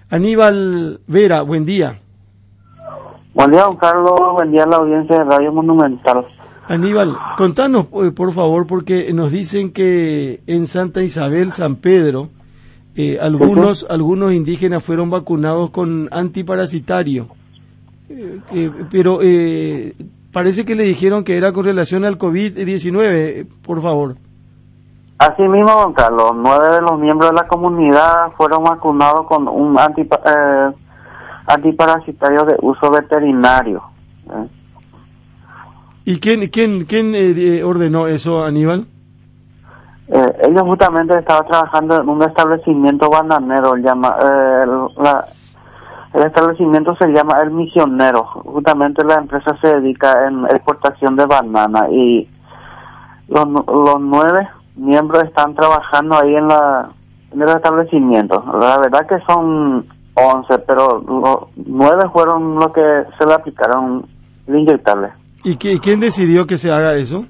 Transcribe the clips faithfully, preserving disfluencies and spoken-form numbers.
Aníbal Vera, buen día. Buen día, don Carlos. Buen día a la audiencia de Radio Monumental. Aníbal, contanos, por favor, porque nos dicen que en Santa Isabel, San Pedro, eh, algunos, ¿Sí? algunos indígenas fueron vacunados con antiparasitario, eh, eh, pero eh, parece que le dijeron que era con relación al COVID diecinueve, por favor. Así mismo, don Carlos, nueve de los miembros de la comunidad fueron vacunados con un antipa eh, antiparasitario de uso veterinario. ¿eh? ¿Y quién, quién, quién eh, ordenó eso, Aníbal? Eh, ellos justamente estaban trabajando en un establecimiento bananero, llama, eh, la, el establecimiento se llama El Misionero. Justamente la empresa se dedica en exportación de banana y los, los nueve miembros están trabajando ahí en la en el establecimiento. La verdad que son once, pero los nueve fueron los que se le aplicaron de inyectarle. ¿Y qué, quién decidió que se haga eso?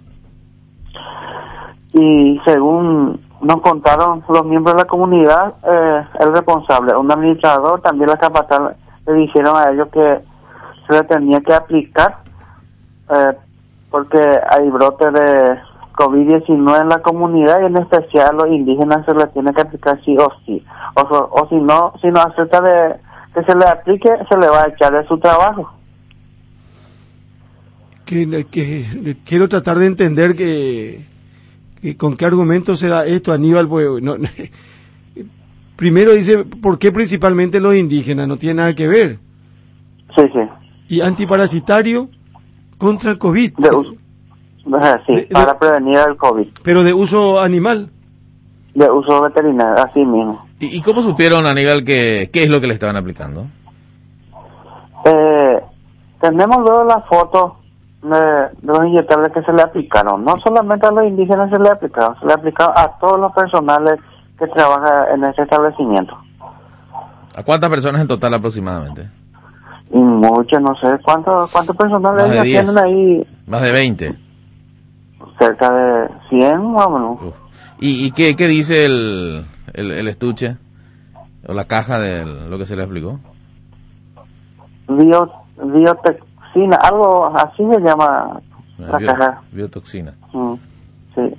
Y según nos contaron los miembros de la comunidad, eh, el responsable, un administrador, también la capataz, le dijeron a ellos que se le tenía que aplicar eh, porque hay brotes de COVID diecinueve en la comunidad y en especial a los indígenas se les tiene que aplicar sí o sí. O, so, o si no, si no acepta de que se le aplique, se le va a echar de su trabajo. Que, que quiero tratar de entender que, que con qué argumento se da esto, Aníbal. Pues, no, no, primero dice, ¿por qué principalmente los indígenas? No tiene nada que ver. Sí, sí. Y antiparasitario contra el COVID. De uso, sí, de, para de, prevenir el COVID. Pero de uso animal. De uso veterinario, así mismo. ¿Y, y cómo supieron, Aníbal, que qué es lo que le estaban aplicando? Eh, tenemos luego la foto de, de los inyectables que se le aplicaron. No solamente a los indígenas se le aplicaron, se le aplicaron a todos los personales que trabajan en ese establecimiento. ¿A cuántas personas en total aproximadamente? Y muchos, no sé, ¿cuántos cuántos personales ellos tienen ahí? Más de veinte. Cerca de cien, vámonos. Uf. ¿Y, y qué, qué dice el, el, el estuche o la caja de lo que se le aplicó? Bio, biotoxina, algo así se llama la Bio, caja. Biotoxina. Mm, sí.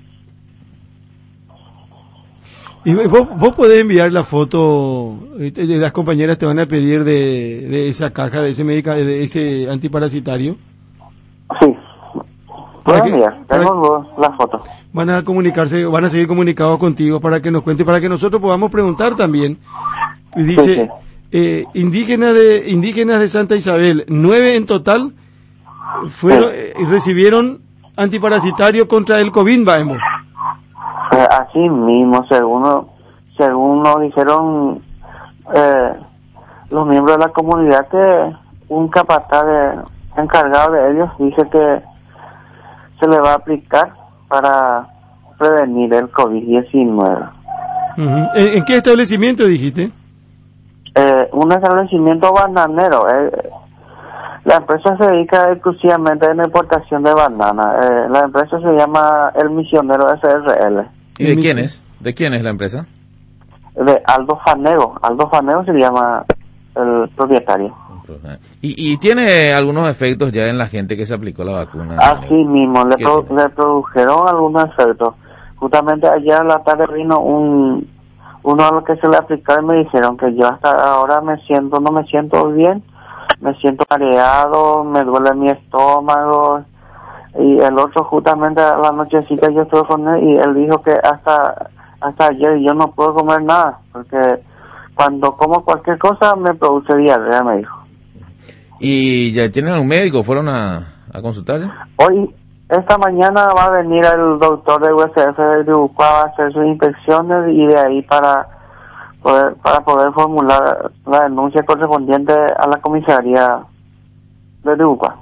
Y vos, vos podés enviar la foto, las compañeras te van a pedir de, de esa caja, de ese médica, de ese antiparasitario. Sí. Puedo que, enviar, tengo que, la foto. Van a comunicarse, van a seguir comunicados contigo para que nos cuente, para que nosotros podamos preguntar también. Y dice, sí, sí. Eh, indígenas de indígenas de Santa Isabel, nueve en total, fueron sí. eh, recibieron antiparasitario contra el COVID, vamos. Eh, así mismo, según, según nos dijeron eh, los miembros de la comunidad, que un capataz de, encargado de ellos dice que se le va a aplicar para prevenir el COVID diecinueve. Uh-huh. ¿En, ¿En qué establecimiento dijiste? Eh, un establecimiento bananero. Eh, la empresa se dedica exclusivamente a la importación de banana. Eh, la empresa se llama El Misionero S R L. ¿Y de quién es? ¿De quién es la empresa? De Aldo Fanego. Aldo Fanego se llama el propietario. ¿Y, y tiene algunos efectos ya en la gente que se aplicó la vacuna? Así mismo, le, pro, le produjeron algunos efectos. Justamente ayer a la tarde vino un uno a los que se le aplicó y me dijeron que yo hasta ahora me siento, no me siento bien, me siento mareado, me duele mi estómago. Y el otro justamente a la nochecita yo estuve con él y él dijo que hasta hasta ayer yo no puedo comer nada, porque cuando como cualquier cosa me produce diarrea, me dijo. ¿Y ya tienen un médico? ¿Fueron a, a consultarle? Hoy, esta mañana va a venir el doctor de U S F de Uruguay a hacer sus inspecciones y de ahí para poder, para poder formular la denuncia correspondiente a la comisaría de Uruguay.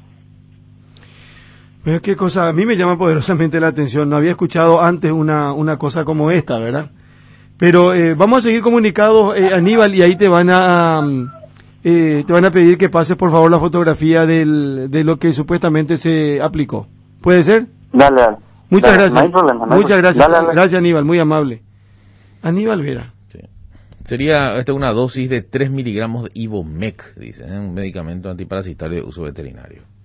Pero qué cosa, a mí me llama poderosamente la atención, no había escuchado antes una, una cosa como esta, ¿verdad? Pero eh, vamos a seguir comunicados, eh, Aníbal, y ahí te van a... Eh, te van a pedir que pases por favor la fotografía del, de lo que supuestamente se aplicó. ¿Puede ser? Dale, dale. Muchas dale, gracias. No hay problema. No Muchas hay gracias. Dale, dale. Gracias, Aníbal, muy amable. Aníbal Vera. Sí. Sería esta una dosis de tres miligramos de Ivomec, dice, ¿eh? Un medicamento antiparasitario de uso veterinario.